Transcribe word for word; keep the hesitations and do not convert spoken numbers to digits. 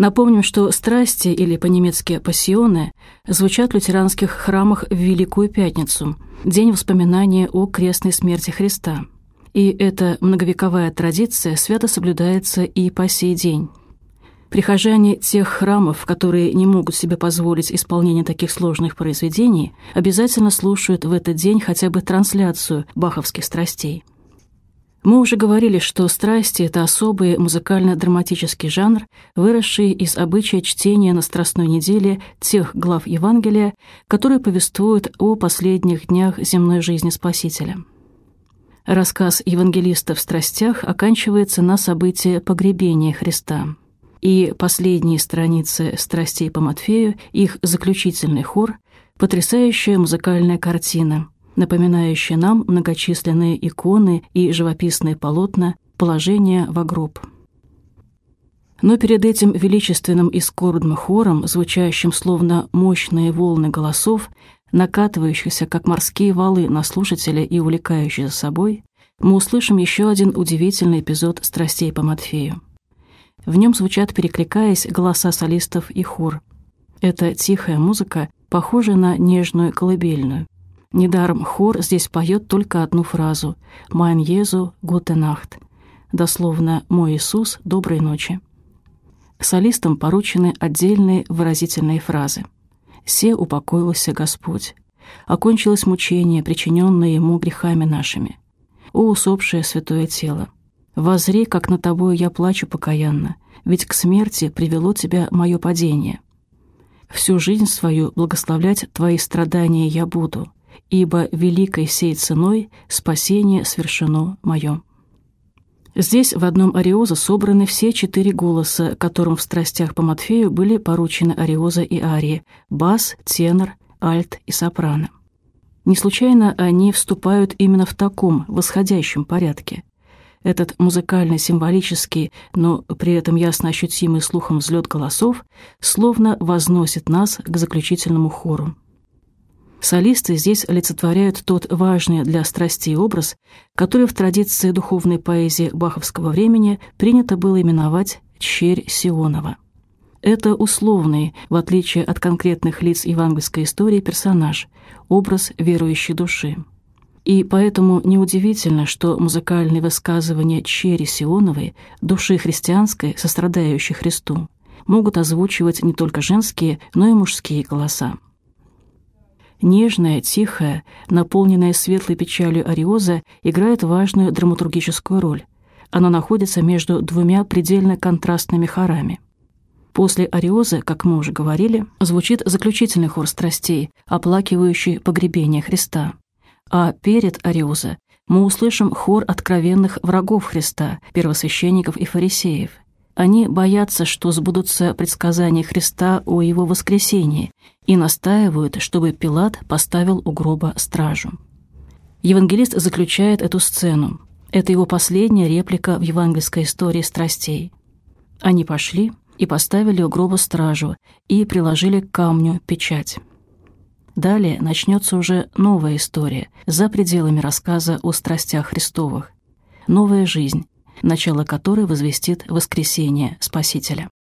Напомним, что страсти, или по-немецки «пассионы», звучат в лютеранских храмах в Великую Пятницу, день воспоминания о крестной смерти Христа. И эта многовековая традиция свято соблюдается и по сей день. Прихожане тех храмов, которые не могут себе позволить исполнение таких сложных произведений, обязательно слушают в этот день хотя бы трансляцию баховских страстей. Мы уже говорили, что страсти – это особый музыкально-драматический жанр, выросший из обычая чтения на Страстной неделе тех глав Евангелия, которые повествуют о последних днях земной жизни Спасителя. Рассказ евангелиста в страстях оканчивается на событии погребения Христа. И последние страницы «Страстей по Матфею», их заключительный хор – потрясающая музыкальная картина, напоминающая нам многочисленные иконы и живописные полотна положения во гроб. Но перед этим величественным и скорбным хором, звучащим словно мощные волны голосов, накатывающихся, как морские валы на слушателя и увлекающих за собой, мы услышим еще один удивительный эпизод «Страстей по Матфею». В нем звучат, перекликаясь, голоса солистов и хор. Это тихая музыка, похожая на нежную колыбельную. Недаром хор здесь поет только одну фразу «Mein Jesu, gute Nacht», дословно «Мой Иисус, доброй ночи». Солистам поручены отдельные выразительные фразы. «Се упокоился Господь», «Окончилось мучение, причиненное Ему грехами нашими», «О усопшее святое тело», «Воззри, как на тобою я плачу покаянно, ведь к смерти привело тебя мое падение. Всю жизнь свою благословлять твои страдания я буду, ибо великой сей ценой спасение свершено мое». Здесь в одном ариоза собраны все четыре голоса, которым в «Страстях по Матфею» были поручены ариоза и арии – бас, тенор, альт и сопрано. Не случайно они вступают именно в таком восходящем порядке. Этот музыкально-символический, но при этом ясно ощутимый слухом взлет голосов словно возносит нас к заключительному хору. Солисты здесь олицетворяют тот важный для страстей образ, который в традиции духовной поэзии баховского времени принято было именовать «Черь Сионова». Это условный, в отличие от конкретных лиц евангельской истории, персонаж, образ верующей души. И поэтому неудивительно, что музыкальные высказывания Чери Сионовой, души христианской, сострадающей Христу, могут озвучивать не только женские, но и мужские голоса. Нежная, тихая, наполненная светлой печалью ариоза играет важную драматургическую роль. Она находится между двумя предельно контрастными хорами. После ариозы, как мы уже говорили, звучит заключительный хор страстей, оплакивающий погребение Христа. А перед ариозой мы услышим хор откровенных врагов Христа, первосвященников и фарисеев. Они боятся, что сбудутся предсказания Христа о Его воскресении, и настаивают, чтобы Пилат поставил у гроба стражу. Евангелист заключает эту сцену. Это его последняя реплика в евангельской истории страстей. Они пошли и поставили у гроба стражу и приложили к камню печать. Далее начнется уже новая история за пределами рассказа о страстях Христовых. Новая жизнь, начало которой возвестит воскресение Спасителя.